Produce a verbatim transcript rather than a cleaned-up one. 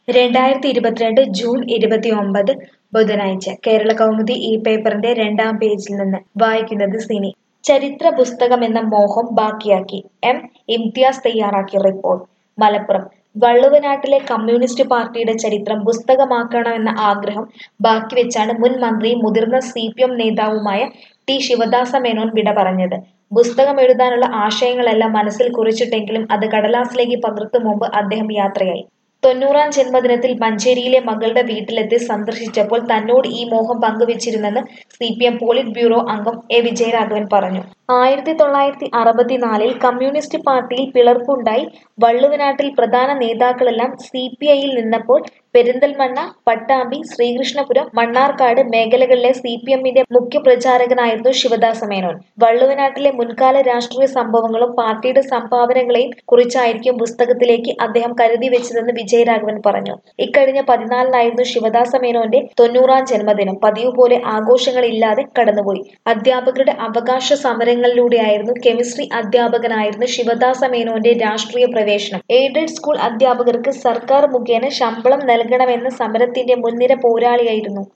രണ്ടായിരത്തി ഇരുപത്തിരണ്ട് ജൂൺ ഇരുപത്തിയൊമ്പത് ബുധനാഴ്ച കേരളകൗമുദി ഈ പേപ്പറിന്റെ രണ്ടാം പേജിൽ നിന്ന് വായിക്കുന്നത് സിനി. ചരിത്ര പുസ്തകമെന്ന മോഹം ബാക്കിയാക്കി എം ഇംതിയാസ് തയ്യാറാക്കിയ റിപ്പോർട്ട്. മലപ്പുറം വള്ളുവനാട്ടിലെ കമ്മ്യൂണിസ്റ്റ് പാർട്ടിയുടെ ചരിത്രം പുസ്തകമാക്കണമെന്ന ആഗ്രഹം ബാക്കിവെച്ചാണ് മുൻ മന്ത്രിയും മുതിർന്ന സി പി എം നേതാവുമായ ടി ശിവദാസ മേനോൻ വിട പറഞ്ഞത്. പുസ്തകം എഴുതാനുള്ള ആശയങ്ങളെല്ലാം മനസ്സിൽ കുറിച്ചിട്ടെങ്കിലും അത് കടലാസിലേക്ക് പകർത്തും മുമ്പ് അദ്ദേഹം യാത്രയായി. തൊണ്ണൂറാം ജന്മദിനത്തിൽ മഞ്ചേരിയിലെ മകളുടെ വീട്ടിലെത്തി സന്ദർശിച്ചപ്പോൾ തന്നോട് ഈ മോഹം പങ്കുവച്ചിരുന്നെന്ന് C P M politburo അംഗം എ വിജയരാഘവൻ പറഞ്ഞു. ആയിരത്തി തൊള്ളായിരത്തി അറുപത്തിനാലിൽ കമ്മ്യൂണിസ്റ്റ് പാർട്ടിയിൽ പിളർപ്പുണ്ടായി വള്ളുവനാട്ടിൽ പ്രധാന നേതാക്കളെല്ലാം സി പി ഐയിൽ നിന്നപ്പോൾ പെരിന്തൽമണ്ണ, പട്ടാമ്പി, ശ്രീകൃഷ്ണപുരം, മണ്ണാർക്കാട് മേഖലകളിലെ സി പി എമ്മിന്റെ മുഖ്യപ്രചാരകനായിരുന്നു ശിവദാസ മേനോൻ. വള്ളുവനാട്ടിലെ മുൻകാല രാഷ്ട്രീയ സംഭവങ്ങളും പാർട്ടിയുടെ സംഭാവനകളെയും കുറിച്ചായിരിക്കും പുസ്തകത്തിലേക്ക് അദ്ദേഹം കരുതിവെച്ചതെന്ന് വിജയരാഘവൻ പറഞ്ഞു. ഇക്കഴിഞ്ഞ പതിനാലിനായിരുന്നു ശിവദാസ മേനോന്റെ തൊണ്ണൂറാം ജന്മദിനം. പതിവ് പോലെ ആഘോഷങ്ങളില്ലാതെ കടന്നുപോയി. അധ്യാപകരുടെ അവകാശ സമരങ്ങളിലൂടെയായിരുന്നു കെമിസ്ട്രി അധ്യാപകനായിരുന്നു ശിവദാസ മേനോന്റെ രാഷ്ട്രീയ പ്രവേശനം. എയ്ഡഡ് സ്കൂൾ അധ്യാപകർക്ക് സർക്കാർ മുഖേന ശമ്പളം നൽകണമെന്ന സമരത്തിന്റെ മുൻനിര പോരാളിയായിരുന്നു.